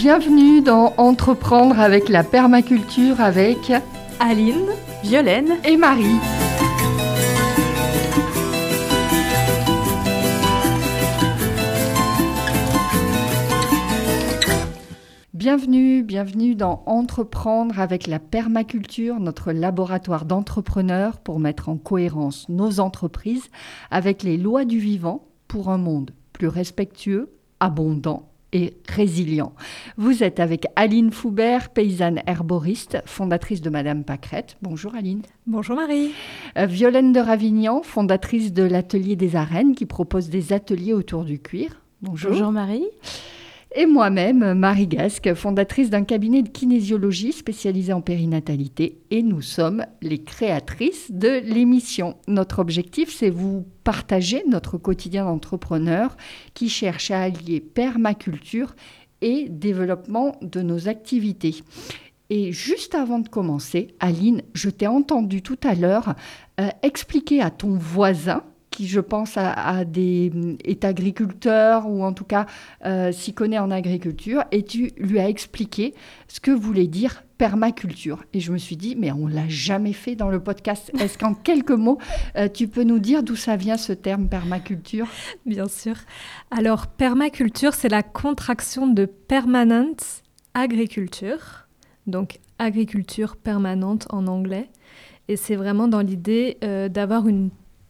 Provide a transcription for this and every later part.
Bienvenue dans Entreprendre avec la permaculture avec Aline, Violaine et Marie. Bienvenue dans Entreprendre avec la permaculture, notre laboratoire d'entrepreneurs pour mettre en cohérence nos entreprises avec les lois du vivant pour un monde plus respectueux, abondant et résilient. Vous êtes avec Aline Foubert, paysanne herboriste, fondatrice de Madame Pâquerette. Bonjour Aline. Bonjour Marie. Violaine de Ravignan, fondatrice de l'Atelier des Arènes qui propose des ateliers autour du cuir. Bonjour. Bonjour Marie. Et moi-même, Marie Gasque, fondatrice d'un cabinet de kinésiologie spécialisé en périnatalité. Et nous sommes les créatrices de l'émission. Notre objectif, c'est vous partager notre quotidien d'entrepreneurs qui cherche à allier permaculture et développement de nos activités. Et juste avant de commencer, Aline, je t'ai entendu tout à l'heure expliquer à ton voisin, qui, je pense, est agriculteur ou en tout cas s'y connaît en agriculture, et tu lui as expliqué ce que voulait dire permaculture. Et je me suis dit, mais on ne l'a jamais fait dans le podcast. Est-ce qu'en quelques mots, tu peux nous dire d'où ça vient ce terme permaculture ? Bien sûr. Alors, permaculture, c'est la contraction de permanent agriculture, donc agriculture permanente en anglais. Et c'est vraiment dans l'idée d'avoir une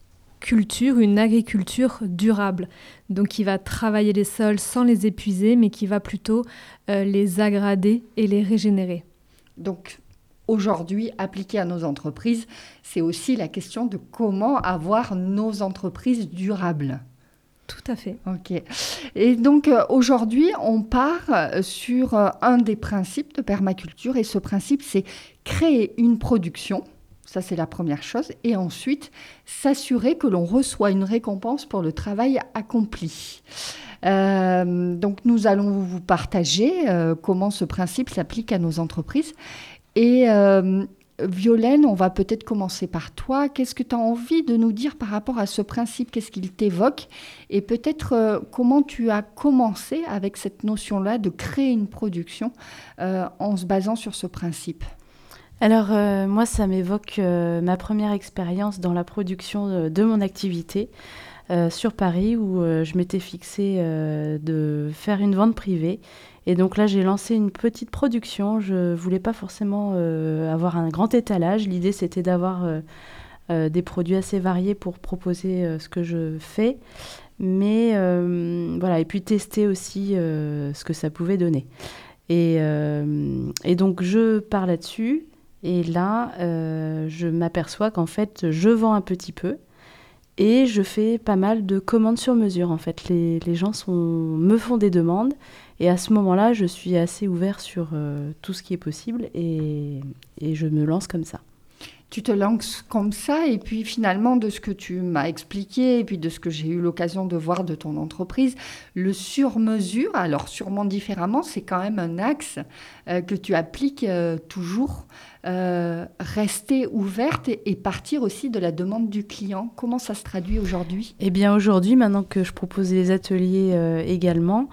agriculture durable, donc qui va travailler les sols sans les épuiser, mais qui va plutôt les aggrader et les régénérer. Donc aujourd'hui, appliqué à nos entreprises, c'est aussi la question de comment avoir nos entreprises durables. Tout à fait. Ok. Et donc aujourd'hui, on part sur un des principes de permaculture, et ce principe, c'est créer une production. Ça, c'est la première chose. Et ensuite, s'assurer que l'on reçoit une récompense pour le travail accompli. Donc, nous allons vous partager comment ce principe s'applique à nos entreprises. Et Violaine, on va peut-être commencer par toi. Qu'est-ce que tu as envie de nous dire par rapport à ce principe ? Qu'est-ce qu'il t'évoque ? Et peut-être comment tu as commencé avec cette notion-là de créer une production en se basant sur ce principe ? Alors, moi, ça m'évoque ma première expérience dans la production de mon activité sur Paris, où je m'étais fixée de faire une vente privée. Et donc là, j'ai lancé une petite production. Je ne voulais pas forcément avoir un grand étalage. L'idée, c'était d'avoir des produits assez variés pour proposer ce que je fais. Mais voilà, et puis tester aussi ce que ça pouvait donner. Et donc, je pars là-dessus. Et là, je m'aperçois qu'en fait, je vends un petit peu et je fais pas mal de commandes sur mesure. En fait, les gens me font des demandes et à ce moment-là, je suis assez ouverte sur tout ce qui est possible et je me lance comme ça. Tu te lances comme ça, et puis finalement, de ce que tu m'as expliqué, et puis de ce que j'ai eu l'occasion de voir de ton entreprise, le sur-mesure, alors sûrement différemment, c'est quand même un axe que tu appliques toujours. Rester ouverte et partir aussi de la demande du client. Comment ça se traduit aujourd'hui ? Eh bien aujourd'hui, maintenant que je propose les ateliers également,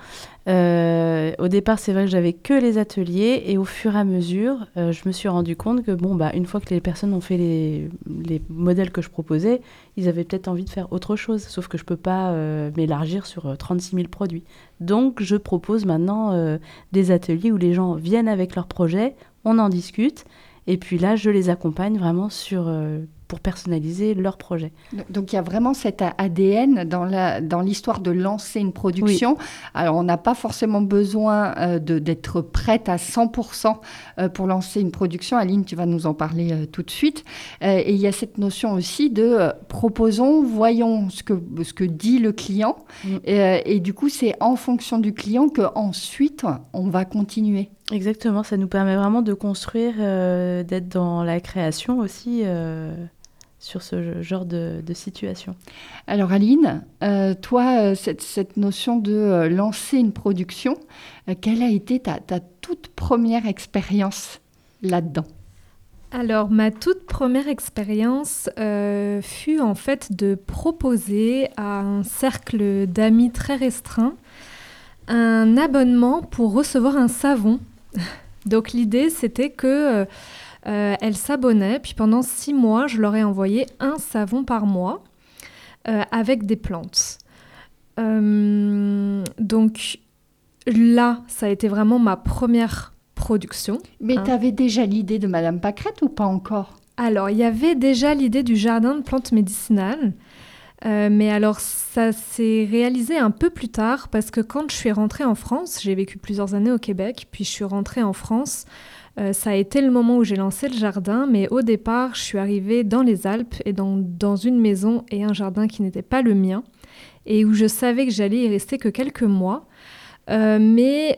au départ c'est vrai que j'avais que les ateliers, et au fur et à mesure, je me suis rendu compte que une fois que les personnes ont fait les modèles que je proposais, ils avaient peut-être envie de faire autre chose, sauf que je ne peux pas m'élargir sur 36 000 produits. Donc je propose maintenant des ateliers où les gens viennent avec leurs projets, on en discute. Et puis là, je les accompagne vraiment pour personnaliser leur projet. Donc, il y a vraiment cet ADN dans l'histoire de lancer une production. Oui. Alors, on n'a pas forcément besoin d'être prête à 100% pour lancer une production. Aline, tu vas nous en parler tout de suite. Et il y a cette notion aussi de proposons, voyons ce que dit le client. Et du coup, c'est en fonction du client qu'ensuite, on va continuer. Exactement, ça nous permet vraiment de construire, d'être dans la création aussi sur ce genre de situation. Alors Aline, toi, cette notion de lancer une production, quelle a été ta toute première expérience là-dedans ? Alors, ma toute première expérience fut en fait de proposer à un cercle d'amis très restreint un abonnement pour recevoir un savon. Donc l'idée, c'était que elles s'abonnaient, puis pendant 6 mois, je leur ai envoyé un savon par mois avec des plantes. Donc là, ça a été vraiment ma première production. Mais tu avais déjà l'idée de Madame Pâquerette ou pas encore ? Alors, il y avait déjà l'idée du jardin de plantes médicinales. Mais alors, ça s'est réalisé un peu plus tard parce que quand je suis rentrée en France, j'ai vécu plusieurs années au Québec, puis je suis rentrée en France. Ça a été le moment où j'ai lancé le jardin, mais au départ, je suis arrivée dans les Alpes et dans une maison et un jardin qui n'était pas le mien et où je savais que j'allais y rester que quelques mois. Mais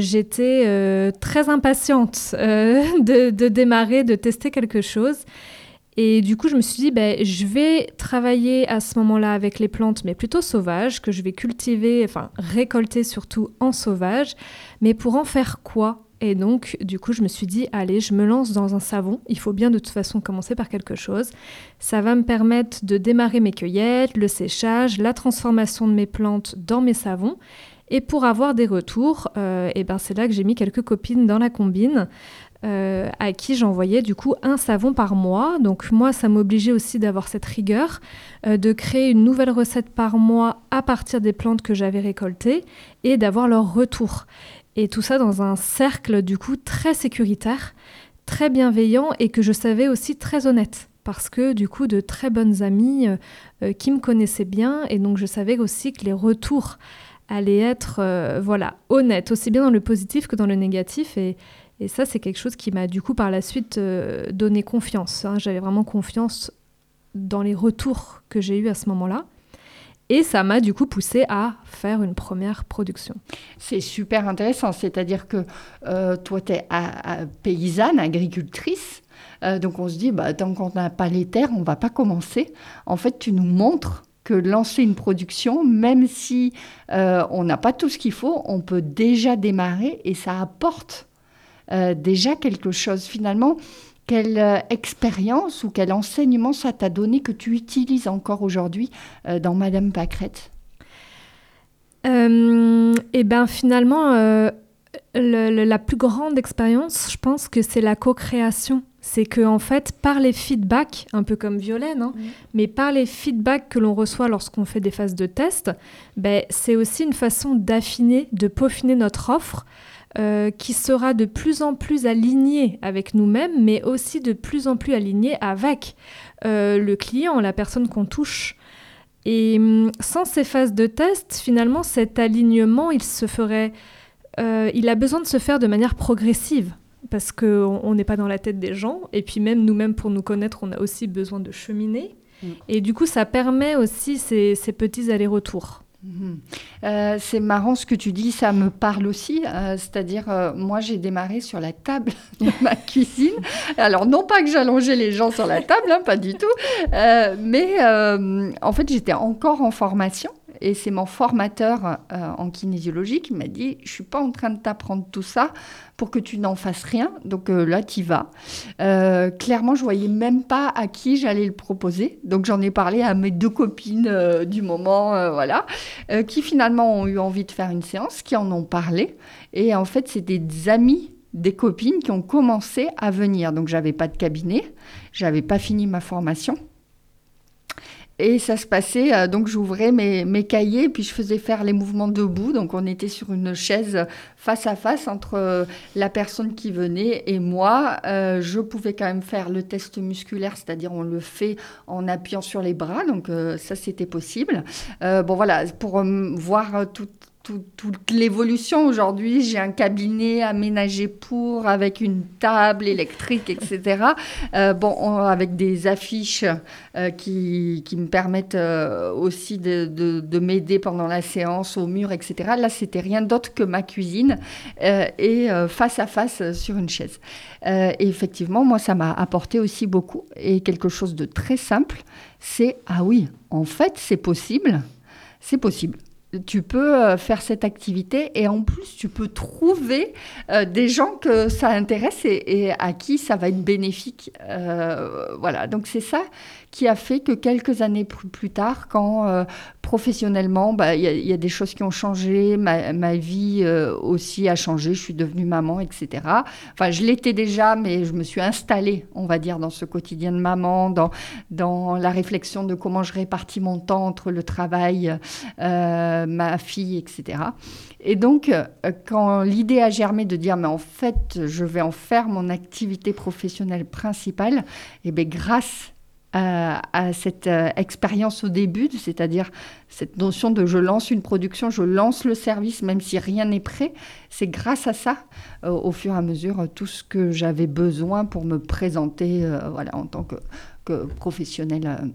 j'étais très impatiente de démarrer, de tester quelque chose. Et du coup, je me suis dit, je vais travailler à ce moment-là avec les plantes, mais plutôt sauvages, que je vais cultiver, enfin récolter surtout en sauvage. Mais pour en faire quoi ? Et donc, du coup, je me suis dit, allez, je me lance dans un savon. Il faut bien de toute façon commencer par quelque chose. Ça va me permettre de démarrer mes cueillettes, le séchage, la transformation de mes plantes dans mes savons. Et pour avoir des retours, c'est là que j'ai mis quelques copines dans la combine à qui j'envoyais du coup un savon par mois. Donc moi, ça m'obligeait aussi d'avoir cette rigueur, de créer une nouvelle recette par mois à partir des plantes que j'avais récoltées et d'avoir leur retour. Et tout ça dans un cercle du coup très sécuritaire, très bienveillant et que je savais aussi très honnête. Parce que du coup, de très bonnes amies qui me connaissaient bien et donc je savais aussi que les retours allaient être honnêtes, aussi bien dans le positif que dans le négatif. Et ça, c'est quelque chose qui m'a du coup par la suite donné confiance. J'avais vraiment confiance dans les retours que j'ai eus à ce moment-là. Et ça m'a du coup poussée à faire une première production. C'est super intéressant, c'est-à-dire que toi, tu es paysanne, agricultrice, donc on se dit, tant qu'on n'a pas les terres, on ne va pas commencer. En fait, tu nous montres que lancer une production, même si on n'a pas tout ce qu'il faut, on peut déjà démarrer et ça apporte déjà quelque chose. Finalement, quelle expérience ou quel enseignement ça t'a donné que tu utilises encore aujourd'hui dans Madame Pâquerette ? Finalement, la plus grande expérience, je pense que c'est la co-création. C'est qu'en fait, par les feedbacks, un peu comme Violaine, mais par les feedbacks que l'on reçoit lorsqu'on fait des phases de test, c'est aussi une façon d'affiner, de peaufiner notre offre qui sera de plus en plus alignée avec nous-mêmes, mais aussi de plus en plus alignée avec le client, la personne qu'on touche. Et sans ces phases de test, finalement, cet alignement, il a besoin de se faire de manière progressive. Parce qu'on n'est pas dans la tête des gens. Et puis même nous-mêmes, pour nous connaître, on a aussi besoin de cheminer. Et du coup, ça permet aussi ces petits allers-retours. C'est marrant ce que tu dis, ça me parle aussi. C'est-à-dire, moi, j'ai démarré sur la table de ma cuisine. Alors, non pas que j'allongeais les gens sur la table, pas du tout. Mais en fait, j'étais encore en formation. Et c'est mon formateur en kinésiologie qui m'a dit « Je ne suis pas en train de t'apprendre tout ça pour que tu n'en fasses rien. Donc là, tu y vas. » Clairement, je ne voyais même pas à qui j'allais le proposer. Donc j'en ai parlé à mes 2 copines du moment, qui finalement ont eu envie de faire une séance, qui en ont parlé. Et en fait, c'est des amis, des copines qui ont commencé à venir. Donc je n'avais pas de cabinet, je n'avais pas fini ma formation. Et ça se passait, donc j'ouvrais mes cahiers, puis je faisais faire les mouvements debout. Donc on était sur une chaise face à face entre la personne qui venait et moi. Je pouvais quand même faire le test musculaire, c'est-à-dire on le fait en appuyant sur les bras. Donc ça, c'était possible. Pour voir toute l'évolution. Aujourd'hui, j'ai un cabinet aménagé avec une table électrique, etc. Avec des affiches qui me permettent aussi de m'aider pendant la séance au mur, etc. Là, c'était rien d'autre que ma cuisine et face à face sur une chaise. Et effectivement, moi, ça m'a apporté aussi beaucoup. Et quelque chose de très simple, c'est « Ah oui, en fait, c'est possible. C'est possible. » tu peux faire cette activité et en plus, tu peux trouver des gens que ça intéresse et à qui ça va être bénéfique. Voilà, donc c'est ça qui a fait que quelques années plus tard, quand professionnellement, y a des choses qui ont changé, ma vie aussi a changé, je suis devenue maman, etc. Enfin, je l'étais déjà, mais je me suis installée, on va dire, dans ce quotidien de maman, dans la réflexion de comment je répartis mon temps entre le travail, ma fille, etc. Et donc, quand l'idée a germé de dire, mais en fait, je vais en faire mon activité professionnelle principale, et bien grâce à cette expérience au début, c'est-à-dire cette notion de je lance une production, je lance le service, même si rien n'est prêt, c'est grâce à ça, au fur et à mesure, tout ce que j'avais besoin pour me présenter en tant que professionnelle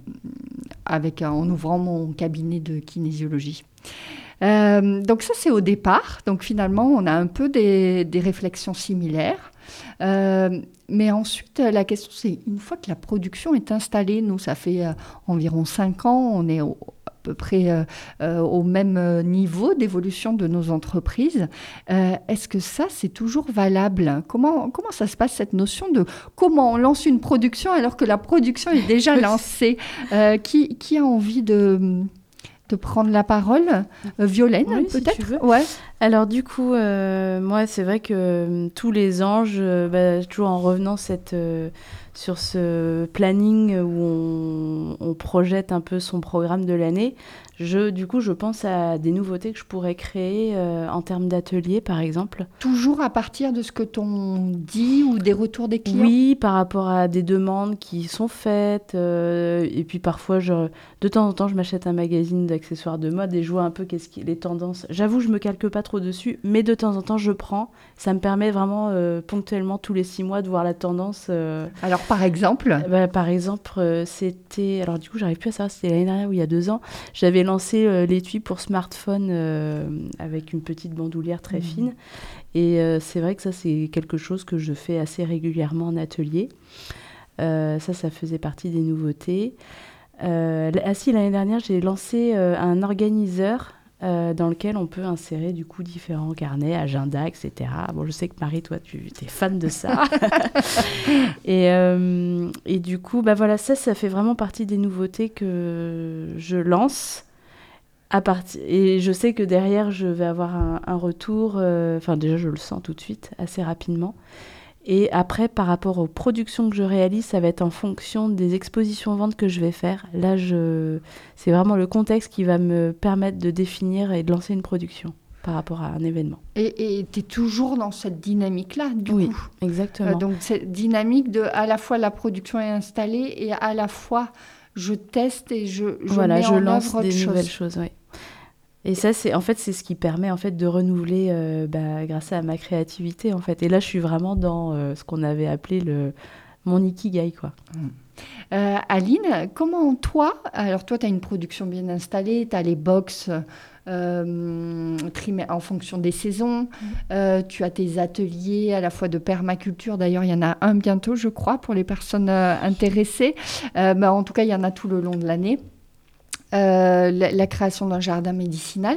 en ouvrant mon cabinet de kinésiologie. Donc ça, c'est au départ. Donc finalement, on a un peu des réflexions similaires. Mais ensuite, la question, c'est une fois que la production est installée, nous, ça fait environ 5 ans, on est à peu près au même niveau d'évolution de nos entreprises. Est-ce que ça, c'est toujours valable ? Comment ça se passe, cette notion de comment on lance une production alors que la production est déjà lancée ? Qui a envie de prendre la parole? Violaine, oui, peut-être, si tu veux. Ouais. Alors du coup, moi, c'est vrai que tous les ans, toujours en revenant sur ce planning où on projette un peu son programme de l'année, je pense à des nouveautés que je pourrais créer en termes d'ateliers, par exemple. Toujours à partir de ce que t'on dit ou des retours des clients ? Oui, par rapport à des demandes qui sont faites. Et puis parfois, de temps en temps, je m'achète un magazine d'accessoires de mode et je vois un peu les tendances. J'avoue, je me calque pas trop dessus, mais de temps en temps, je prends. Ça me permet vraiment ponctuellement, tous les 6 mois, de voir la tendance. Alors, par exemple Par exemple, c'était... Alors du coup, j'arrive plus à savoir si c'était l'année dernière ou il y a 2 ans. J'avais lancé l'étui pour smartphone avec une petite bandoulière très fine. Et c'est vrai que ça, c'est quelque chose que je fais assez régulièrement en atelier. Ça faisait partie des nouveautés. L'année dernière, j'ai lancé un organiseur dans lequel on peut insérer du coup différents carnets, agendas, etc. Bon, je sais que Marie, toi, tu es fan de ça. Et du coup, voilà, ça fait vraiment partie des nouveautés que je lance. Et je sais que derrière, je vais avoir un retour. Déjà, je le sens tout de suite, assez rapidement. Et après, par rapport aux productions que je réalise, ça va être en fonction des expositions-ventes que je vais faire. Là, c'est vraiment le contexte qui va me permettre de définir et de lancer une production par rapport à un événement. Et tu es toujours dans cette dynamique-là, du coup. Oui, exactement. Donc, cette dynamique de à la fois la production est installée et à la fois je teste et je mets en lance œuvre des nouvelles choses, oui. Et ça, c'est ce qui permet en fait de renouveler grâce à ma créativité en fait. Et là, je suis vraiment dans ce qu'on avait appelé mon ikigai, quoi. Aline, comment toi, alors toi, tu as une production bien installée, tu as les box en fonction des saisons, tu as tes ateliers à la fois de permaculture, d'ailleurs, il y en a un bientôt, je crois, pour les personnes intéressées. En tout cas, il y en a tout le long de l'année. La création d'un jardin médicinal.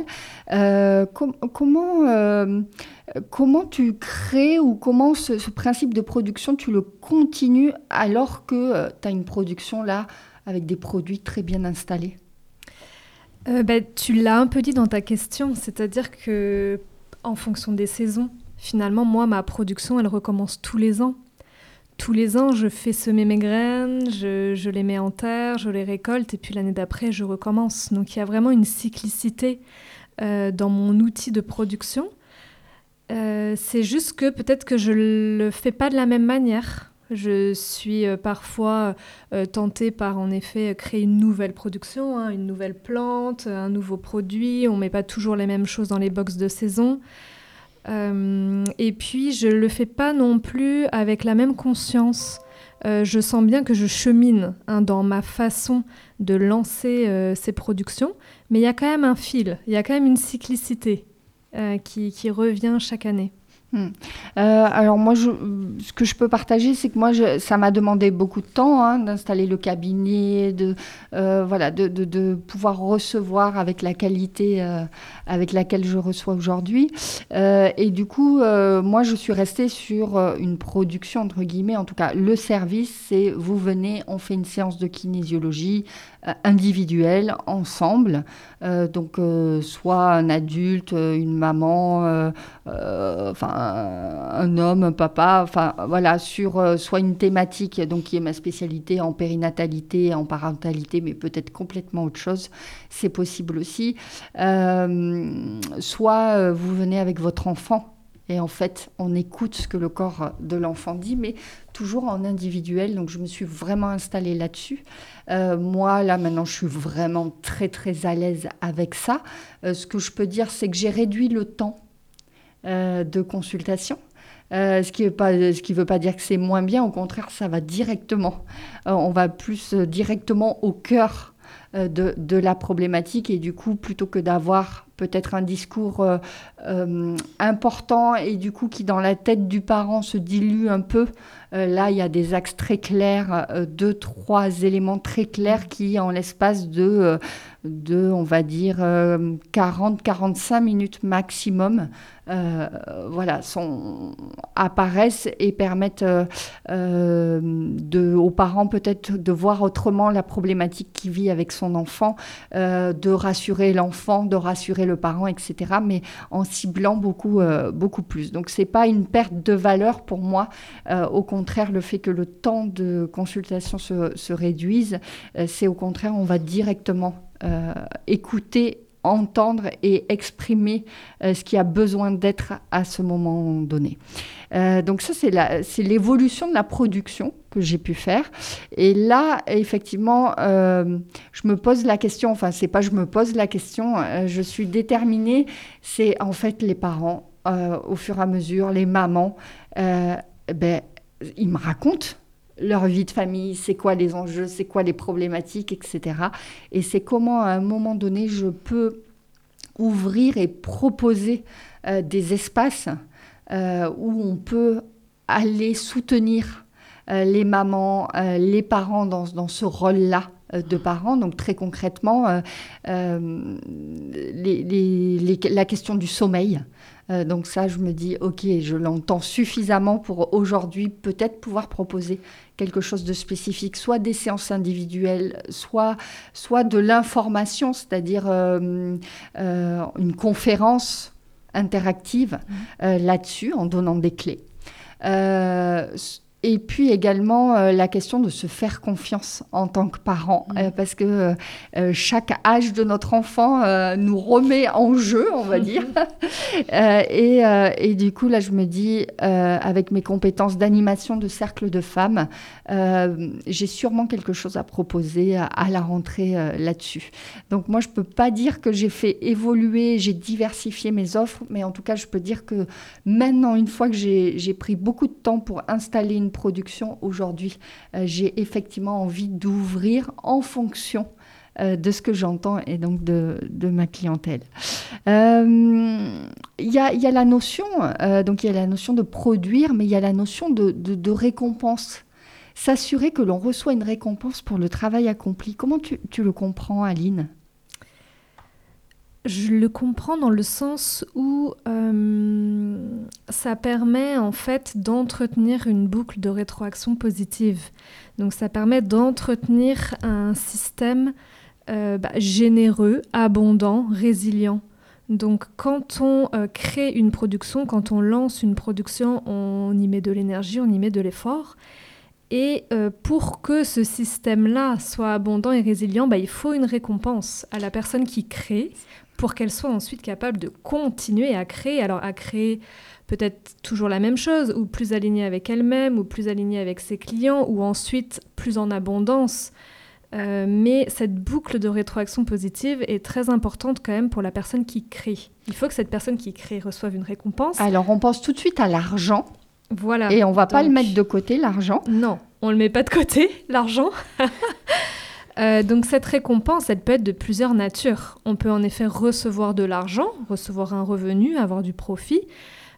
Comment tu crées ou comment ce principe de production, tu le continues alors que tu as une production là avec des produits très bien installés? Tu l'as un peu dit dans ta question, c'est-à-dire que en fonction des saisons, finalement, moi, ma production, elle recommence tous les ans. Tous les ans, je fais semer mes graines, je les mets en terre, je les récolte, et puis l'année d'après, je recommence. Donc, il y a vraiment une cyclicité dans mon outil de production. C'est juste que peut-être que je ne le fais pas de la même manière. Je suis parfois tentée par, en effet, créer une nouvelle production, une nouvelle plante, un nouveau produit. On ne met pas toujours les mêmes choses dans les box de saison. Et puis, je ne le fais pas non plus avec la même conscience. Je sens bien que je chemine dans ma façon de lancer ces productions, mais il y a quand même un fil, il y a quand même une cyclicité qui revient chaque année. Alors moi, ce que je peux partager, c'est que moi, ça m'a demandé beaucoup de temps d'installer le cabinet, de pouvoir recevoir avec la qualité avec laquelle je reçois aujourd'hui. Et du coup, moi, je suis restée sur une production, entre guillemets, en tout cas, le service, c'est vous venez, on fait une séance de kinésiologie individuelle, ensemble. Donc, soit un adulte, une maman, un homme, un papa, sur soit une thématique, donc qui est ma spécialité en périnatalité, en parentalité, mais peut-être complètement autre chose, c'est possible aussi. Soit vous venez avec votre enfant, et en fait, on écoute ce que le corps de l'enfant dit, mais toujours en individuel. Donc, je me suis vraiment installée là-dessus. Moi, là, maintenant, je suis vraiment très, très à l'aise avec ça. Ce que je peux dire, c'est que j'ai réduit le temps de consultation. Ce qui veut pas dire que c'est moins bien. Au contraire, ça va directement. On va plus directement au cœur de la problématique. Et du coup, plutôt que d'avoir peut-être un discours important et du coup qui dans la tête du parent se dilue un peu, là il y a des axes très clairs, 2-3 éléments très clairs qui en l'espace de on va dire 40-45 minutes maximum apparaissent et permettent aux parents peut-être de voir autrement la problématique qu'il vit avec son enfant, de rassurer l'enfant, de rassurer le parent, etc., mais en ciblant beaucoup plus. Donc, ce n'est pas une perte de valeur pour moi. Au contraire, le fait que le temps de consultation se réduise, c'est au contraire, on va directement écouter, entendre et exprimer ce qui a besoin d'être à ce moment donné. Donc ça, c'est l'évolution de la production que j'ai pu faire. Et là, effectivement, je me pose la question, enfin, c'est pas je me pose la question, je suis déterminée, c'est en fait les parents, au fur et à mesure, les mamans, ils me racontent leur vie de famille, c'est quoi les enjeux, c'est quoi les problématiques, etc. Et c'est comment, à un moment donné, je peux ouvrir et proposer des espaces où on peut aller soutenir les mamans, les parents dans ce rôle-là de parents. Donc très concrètement, la question du sommeil. Donc ça, je me dis, ok, je l'entends suffisamment pour aujourd'hui peut-être pouvoir proposer quelque chose de spécifique, soit des séances individuelles, soit de l'information, c'est-à-dire une conférence interactive là-dessus, en donnant des clés. Et puis également la question de se faire confiance en tant que parent, parce que chaque âge de notre enfant nous remet en jeu, on va dire. Et du coup, là, je me dis, avec mes compétences d'animation de cercle de femmes, j'ai sûrement quelque chose à proposer à la rentrée là-dessus. Donc moi, je ne peux pas dire que j'ai fait évoluer, j'ai diversifié mes offres, mais en tout cas, je peux dire que maintenant, une fois que j'ai pris beaucoup de temps pour installer une production aujourd'hui, j'ai effectivement envie d'ouvrir en fonction de ce que j'entends et donc de ma clientèle. Il y a la notion, donc il y a la notion de produire, mais il y a la notion de récompense. S'assurer que l'on reçoit une récompense pour le travail accompli. Comment tu le comprends, Aline ? Je le comprends dans le sens où ça permet en fait d'entretenir une boucle de rétroaction positive. Donc ça permet d'entretenir un système généreux, abondant, résilient. Donc quand on crée une production, quand on lance une production, on y met de l'énergie, on y met de l'effort. Et pour que ce système-là soit abondant et résilient, il faut une récompense à la personne qui crée pour qu'elle soit ensuite capable de continuer à créer. Alors à créer peut-être toujours la même chose, ou plus alignée avec elle-même, ou plus alignée avec ses clients, ou ensuite plus en abondance. Mais cette boucle de rétroaction positive est très importante quand même pour la personne qui crée. Il faut que cette personne qui crée reçoive une récompense. Alors on pense tout de suite à l'argent. Voilà. Et on ne va pas le mettre de côté, l'argent. Non, on ne le met pas de côté, l'argent. Donc cette récompense, elle peut être de plusieurs natures. On peut en effet recevoir de l'argent, recevoir un revenu, avoir du profit.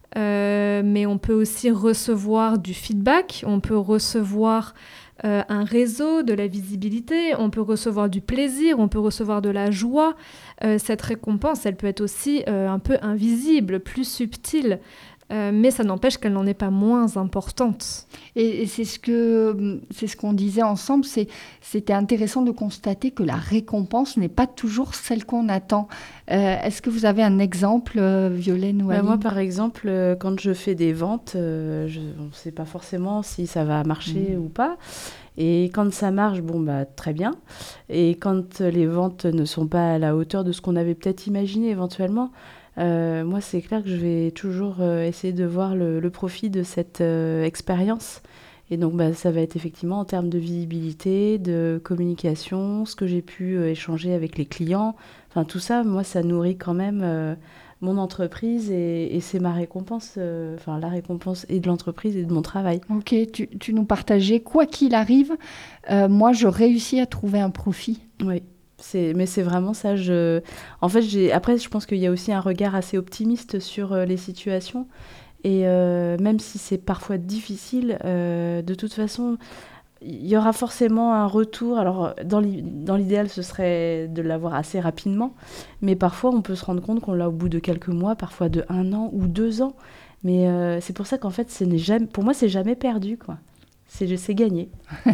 mais on peut aussi recevoir du feedback, on peut recevoir un réseau, de la visibilité, on peut recevoir du plaisir, on peut recevoir de la joie. Cette récompense, elle peut être aussi un peu invisible, plus subtile, mais ça n'empêche qu'elle n'en est pas moins importante. Et c'est ce qu'on disait ensemble, c'était intéressant de constater que la récompense n'est pas toujours celle qu'on attend. Est-ce que vous avez un exemple, Violaine ou Aline ? Moi, par exemple, quand je fais des ventes, on ne sait pas forcément si ça va marcher ou pas. Et quand ça marche, très bien. Et quand les ventes ne sont pas à la hauteur de ce qu'on avait peut-être imaginé éventuellement, moi, c'est clair que je vais toujours essayer de voir le profit de cette expérience. Et donc, ça va être effectivement en termes de visibilité, de communication, ce que j'ai pu échanger avec les clients. Enfin, tout ça, moi, ça nourrit quand même mon entreprise et c'est ma récompense, la récompense et de l'entreprise et de mon travail. Ok, tu nous partageais, quoi qu'il arrive, moi, je réussis à trouver un profit. Oui. Mais c'est vraiment ça. Après, je pense qu'il y a aussi un regard assez optimiste sur les situations. Et même si c'est parfois difficile, de toute façon, il y aura forcément un retour. Alors, dans l'idéal, ce serait de l'avoir assez rapidement. Mais parfois, on peut se rendre compte qu'on l'a au bout de quelques mois, parfois de 1 an ou 2 ans. Mais c'est pour ça qu'en fait, pour moi, c'est jamais perdu, quoi. C'est gagné.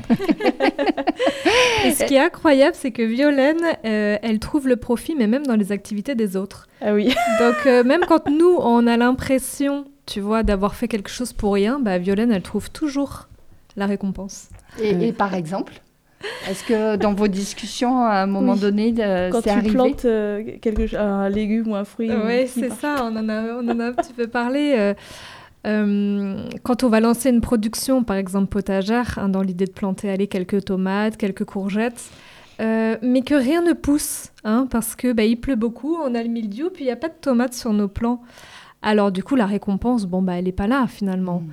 Et ce qui est incroyable, c'est que Violaine, elle trouve le profit, mais même dans les activités des autres. Ah oui. Donc, même quand nous, on a l'impression, tu vois, d'avoir fait quelque chose pour rien, Violaine, elle trouve toujours la récompense. Et par exemple, est-ce que dans vos discussions, à un moment donné, c'est arrivé ? Quand tu plantes un légume ou un fruit. Oui, c'est ça, on en a un petit peu parlé. Quand on va lancer une production, par exemple potagère, dans l'idée de planter quelques tomates, quelques courgettes, mais que rien ne pousse, parce que il pleut beaucoup, on a le mildiou, puis il n'y a pas de tomates sur nos plants. Alors du coup, la récompense, elle n'est pas là finalement.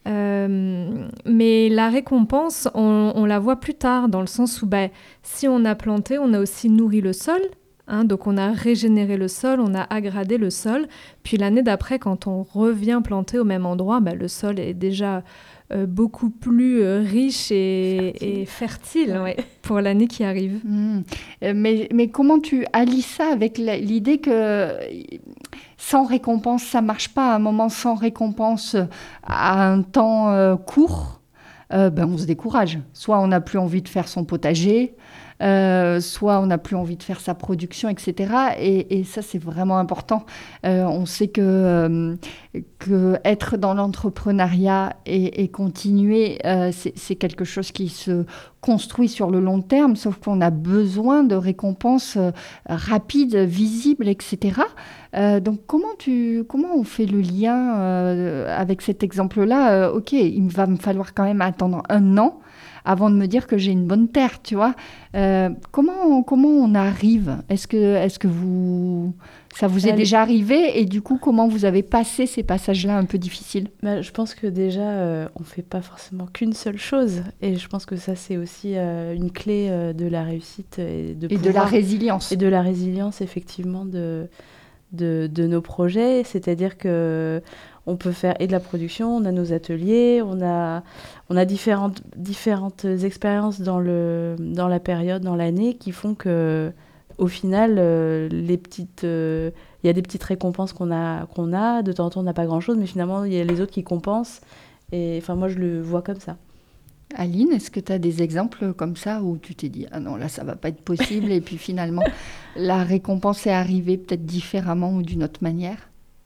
Mais la récompense, on la voit plus tard, dans le sens où si on a planté, on a aussi nourri le sol. Donc on a régénéré le sol, on a agrandé le sol. Puis l'année d'après, quand on revient planter au même endroit, le sol est déjà beaucoup plus riche et fertile pour l'année qui arrive. Mais comment tu allies ça avec l'idée que sans récompense, ça ne marche pas à un moment, sans récompense à un temps court, on se décourage. Soit on n'a plus envie de faire son potager, soit on n'a plus envie de faire sa production, etc. Et ça, c'est vraiment important. On sait que être dans l'entrepreneuriat et continuer, c'est quelque chose qui se construit sur le long terme, sauf qu'on a besoin de récompenses rapides, visibles, etc. Donc, comment on fait le lien avec cet exemple-là ? Ok, il va me falloir quand même attendre 1 an avant de me dire que j'ai une bonne terre, tu vois. Comment on arrive ? Est-ce que ça vous est déjà arrivé ? Et du coup, comment vous avez passé ces passages-là un peu difficiles ? Je pense que déjà, on ne fait pas forcément qu'une seule chose. Et je pense que ça, c'est aussi une clé de la réussite et de la résilience. Et de la résilience, effectivement, de nos projets. C'est-à-dire que on peut faire de la production, on a nos ateliers, on a différentes expériences dans la période, dans l'année, qui font que, au final, il y a des petites récompenses qu'on a. De temps en temps, on n'a pas grand-chose, mais finalement, il y a les autres qui compensent. Et moi, je le vois comme ça. Aline, est-ce que tu as des exemples comme ça où tu t'es dit « Ah non, là, ça ne va pas être possible » et puis finalement, la récompense est arrivée peut-être différemment ou d'une autre manière ?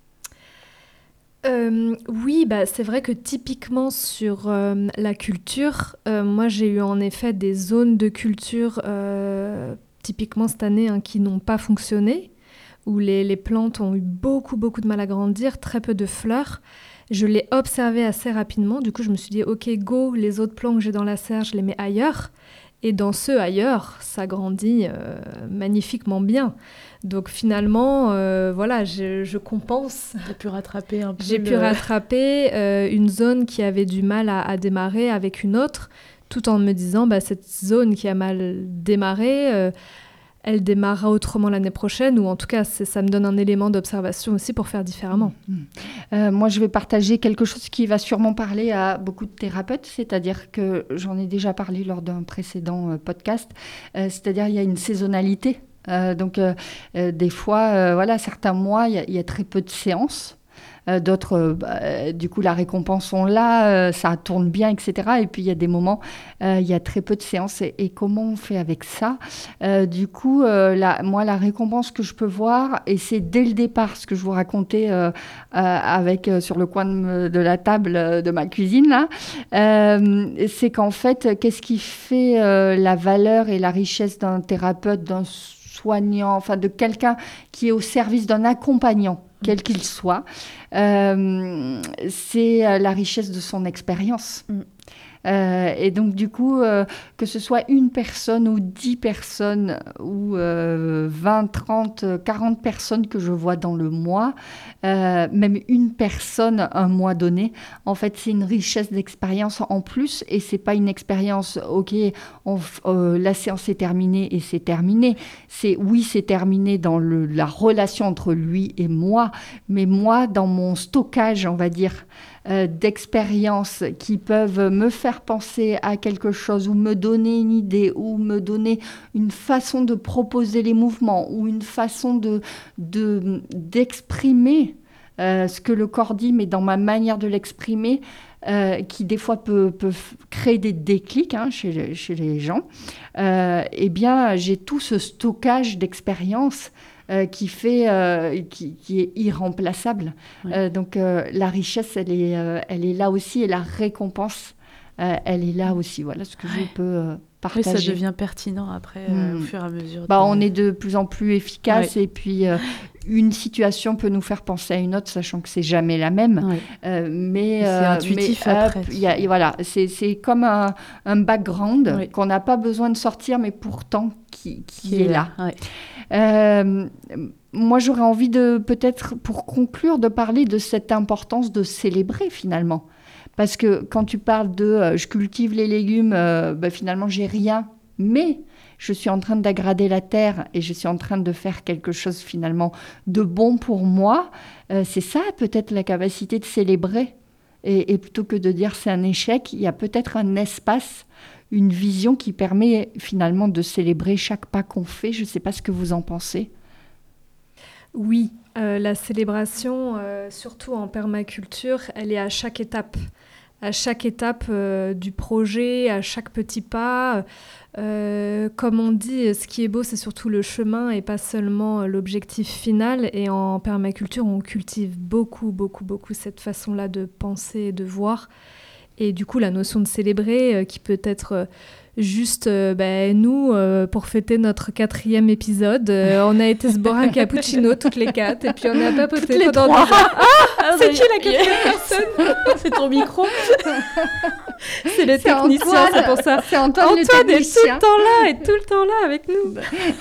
Oui, c'est vrai que typiquement sur la culture, moi j'ai eu en effet des zones de culture, typiquement cette année, qui n'ont pas fonctionné, où les plantes ont eu beaucoup de mal à grandir, très peu de fleurs. Je l'ai observé assez rapidement, du coup je me suis dit ok go, les autres plants que j'ai dans la serre, je les mets ailleurs. Et dans ceux ailleurs, ça grandit magnifiquement bien. Donc finalement, je compense. J'ai pu rattraper un peu. J'ai pu rattraper une zone qui avait du mal à démarrer avec une autre, tout en me disant, cette zone qui a mal démarré, elle démarrera autrement l'année prochaine, ou en tout cas, ça me donne un élément d'observation aussi pour faire différemment. Moi, je vais partager quelque chose qui va sûrement parler à beaucoup de thérapeutes, c'est-à-dire que j'en ai déjà parlé lors d'un précédent podcast, c'est-à-dire il y a une saisonnalité. Donc, des fois, certains mois, il y a très peu de séances. D'autres, du coup, la récompense, on l'a, ça tourne bien, etc. Et puis, il y a des moments, il y a très peu de séances. Et comment on fait avec ça ? Du coup, moi, la récompense que je peux voir, et c'est dès le départ, ce que je vous racontais sur le coin de la table de ma cuisine, là, c'est qu'en fait, qu'est-ce qui fait la valeur et la richesse d'un thérapeute, d'un soignant, enfin de quelqu'un qui est au service d'un accompagnant, quel qu'il soit, c'est la richesse de son expérience. Et donc, du coup, que ce soit une personne ou 10 personnes ou 20, 30, 40 personnes que je vois dans le mois, même une personne un mois donné, en fait, c'est une richesse d'expérience en plus. Et c'est pas une expérience, OK, la séance est terminée et c'est terminé. C'est terminé dans la relation entre lui et moi, mais moi, dans mon stockage, on va dire, d'expériences qui peuvent me faire penser à quelque chose ou me donner une idée ou me donner une façon de proposer les mouvements ou une façon d'exprimer ce que le corps dit, mais dans ma manière de l'exprimer, qui des fois peut créer des déclics chez les gens, eh bien, j'ai tout ce stockage d'expériences qui est irremplaçable. Oui. Donc la richesse, elle est là aussi, et la récompense, elle est là aussi. Voilà ce que je peux partager. Oui, ça devient pertinent après, au fur et à mesure. On est de plus en plus efficace, et puis une situation peut nous faire penser à une autre, sachant que c'est jamais la même. Mais c'est intuitif après. C'est comme un background qu'on n'a pas besoin de sortir, mais pourtant qui est là. Moi, j'aurais envie de, peut-être pour conclure, de parler de cette importance de célébrer finalement. Parce que quand tu parles de je cultive les légumes, finalement, j'ai rien, mais je suis en train d'aggrader la terre et je suis en train de faire quelque chose finalement de bon pour moi. C'est ça peut-être la capacité de célébrer. Et plutôt que de dire c'est un échec, il y a peut-être un espace, une vision qui permet finalement de célébrer chaque pas qu'on fait. Je ne sais pas ce que vous en pensez. Oui, la célébration, surtout en permaculture, elle est à chaque étape. À chaque étape du projet, à chaque petit pas. Comme on dit, ce qui est beau, c'est surtout le chemin et pas seulement l'objectif final. Et en permaculture, on cultive beaucoup, beaucoup, beaucoup cette façon-là de penser et de voir. Et du coup, la notion de célébrer, qui peut être juste, nous, pour fêter notre 4e épisode, on a été se boire un cappuccino toutes les 4, et puis on a papoté pendant 10 heures. C'est qui la 4e personne? C'est ton micro. C'est le technicien, Antoine, c'est pour ça. C'est Antoine le technicien. Est tout le temps là avec nous.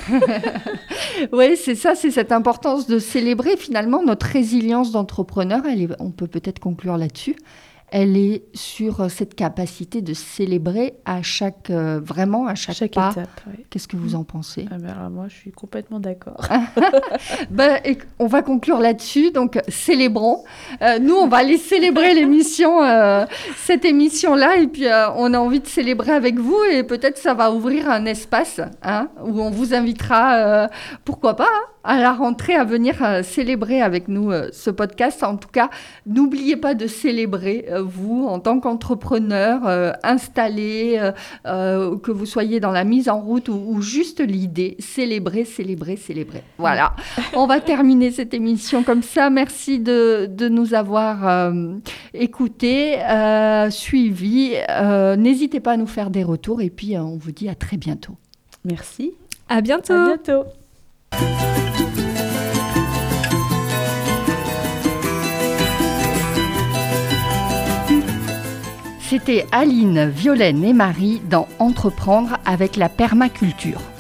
Oui, c'est ça, c'est cette importance de célébrer finalement notre résilience d'entrepreneur. On peut peut-être conclure là-dessus. Elle est sur cette capacité de célébrer à chaque pas. Étape, oui. Qu'est-ce que vous en pensez ? Alors moi, je suis complètement d'accord. On va conclure là-dessus. Donc, célébrons. Nous, on va aller célébrer cette émission-là. Et puis, on a envie de célébrer avec vous. Et peut-être ça va ouvrir un espace où on vous invitera, pourquoi pas, à la rentrée, à venir célébrer avec nous ce podcast. En tout cas, n'oubliez pas de célébrer, vous, en tant qu'entrepreneur, installé, que vous soyez dans la mise en route ou juste l'idée, célébrer. Voilà, on va terminer cette émission comme ça. Merci de nous avoir écoutés, suivis. N'hésitez pas à nous faire des retours et puis on vous dit à très bientôt. Merci. À bientôt. À bientôt. C'était Aline, Violaine et Marie dans Entreprendre avec la permaculture.